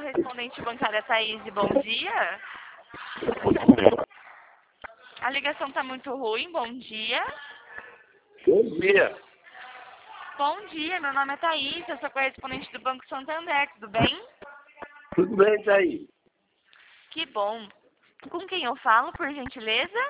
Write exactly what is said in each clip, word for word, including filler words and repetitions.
correspondente bancária Thaís, bom dia. A ligação tá muito ruim, bom dia. Bom dia. Bom dia, meu nome é Thaís, eu sou correspondente do Banco Santander, tudo bem? Tudo bem, Thaís? Que bom. Com quem eu falo, por gentileza?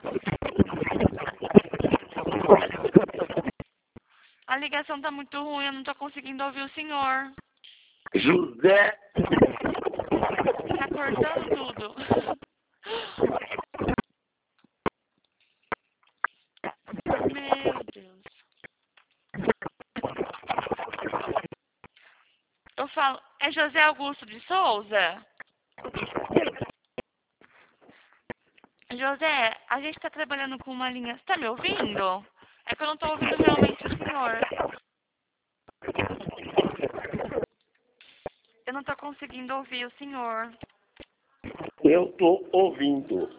A ligação tá muito ruim, eu não tô conseguindo ouvir o senhor. José. Tá cortando tudo. Meu Deus. Eu falo, é José Augusto de Souza? José, a gente tá trabalhando com uma linha... Você tá me ouvindo? É que eu não tô ouvindo realmente o senhor. Eu não tô conseguindo ouvir o senhor. Eu tô ouvindo.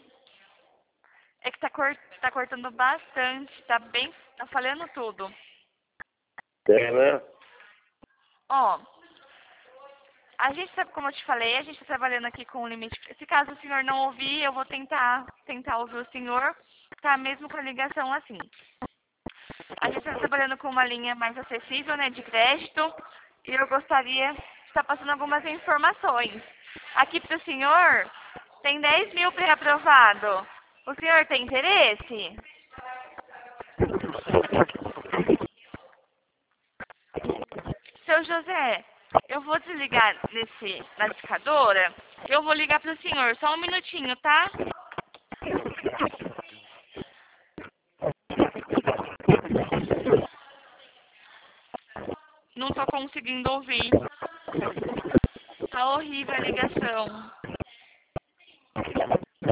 É que tá, cort... tá cortando bastante, tá bem... tá falhando tudo. É, né? Ó, a gente sabe, como eu te falei, a gente tá trabalhando aqui com o limite... Se caso o senhor não ouvir, eu vou tentar, tentar ouvir o senhor, tá? Mesmo com a ligação assim. A gente está trabalhando com uma linha mais acessível, né, de crédito, e eu gostaria de estar passando algumas informações. Aqui para o senhor, tem dez mil pré-aprovado. O senhor tem interesse? Seu José, eu vou desligar nesse, na discadora, eu vou ligar para o senhor, só um minutinho, tá? Não tô conseguindo ouvir. Tá horrível a ligação.